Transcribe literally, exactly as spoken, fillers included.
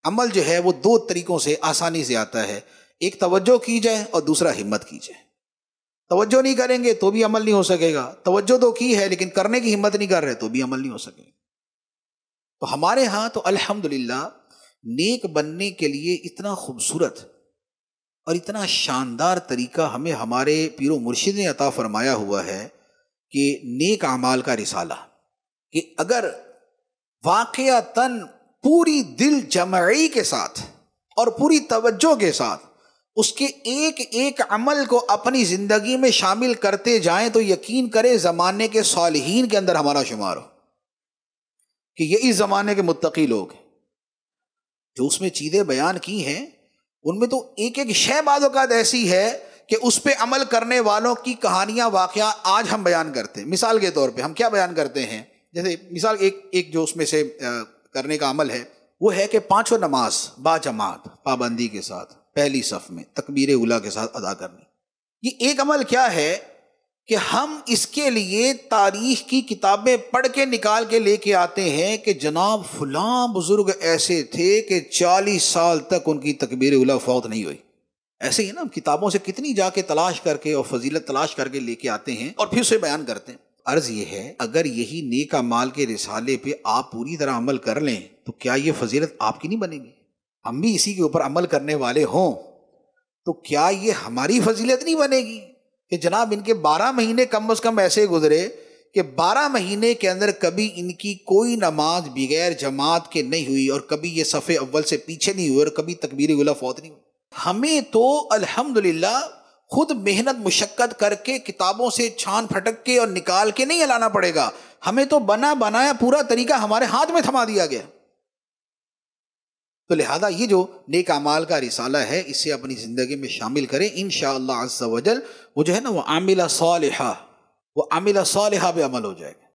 عمل جو ہے وہ دو طریقوں سے آسانی سے آتا ہے، ایک توجہ کی جائے اور دوسرا ہمت کی جائے۔ توجہ نہیں کریں گے تو بھی عمل نہیں ہو سکے گا، توجہ تو کی ہے لیکن کرنے کی ہمت نہیں کر رہے تو بھی عمل نہیں ہو سکے گا۔ تو ہمارے ہاں تو الحمدللہ نیک بننے کے لیے اتنا خوبصورت اور اتنا شاندار طریقہ ہمیں ہمارے پیر و مرشد نے عطا فرمایا ہوا ہے کہ نیک اعمال کا رسالہ، کہ اگر واقعتاً پوری دل جمعی کے ساتھ اور پوری توجہ کے ساتھ اس کے ایک ایک عمل کو اپنی زندگی میں شامل کرتے جائیں تو یقین کریں زمانے کے صالحین کے اندر ہمارا شمار ہو، کہ یہ اس زمانے کے متقی لوگ ہیں جو اس میں چیزیں بیان کی ہیں، ان میں تو ایک ایک شے بعض اوقات ایسی ہے کہ اس پہ عمل کرنے والوں کی کہانیاں واقعہ آج ہم بیان کرتے ہیں۔ مثال کے طور پہ ہم کیا بیان کرتے ہیں، جیسے مثال ایک ایک جو اس میں سے کرنے کا عمل ہے وہ ہے کہ پانچوں نماز با جماعت پابندی کے ساتھ پہلی صف میں تکبیر اولیٰ کے ساتھ ادا کرنی۔ یہ ایک عمل کیا ہے کہ ہم اس کے لیے تاریخ کی کتابیں پڑھ کے نکال کے لے کے آتے ہیں کہ جناب فلاں بزرگ ایسے تھے کہ چالیس سال تک ان کی تکبیر اولیٰ فوت نہیں ہوئی۔ ایسے ہی نا ہم کتابوں سے کتنی جا کے تلاش کر کے اور فضیلت تلاش کر کے لے کے آتے ہیں اور پھر اسے بیان کرتے ہیں۔ عرض یہ ہے اگر یہی نیک اعمال کے رسالے پہ آپ پوری طرح عمل کر لیں تو کیا یہ فضیلت آپ کی نہیں بنے گی؟ ہم بھی اسی کے اوپر عمل کرنے والے ہوں تو کیا یہ ہماری فضیلت نہیں بنے گی کہ جناب ان کے بارہ مہینے کم از کم ایسے گزرے کہ بارہ مہینے کے اندر کبھی ان کی کوئی نماز بغیر جماعت کے نہیں ہوئی اور کبھی یہ صف اول سے پیچھے نہیں ہوئے اور کبھی تکبیر اولیٰ فوت نہیں ہوئی۔ ہمیں تو الحمدللہ خود محنت مشقت کر کے کتابوں سے چھان پھٹک کے اور نکال کے نہیں لانا پڑے گا، ہمیں تو بنا بنایا پورا طریقہ ہمارے ہاتھ میں تھما دیا گیا۔ تو لہذا یہ جو نیک اعمال کا رسالہ ہے اسے اپنی زندگی میں شامل کریں، انشاءاللہ عز و جل وہ جو ہے نا وہ عاملہ صالحہ وہ عاملہ صالحہ پہ عمل ہو جائے گا۔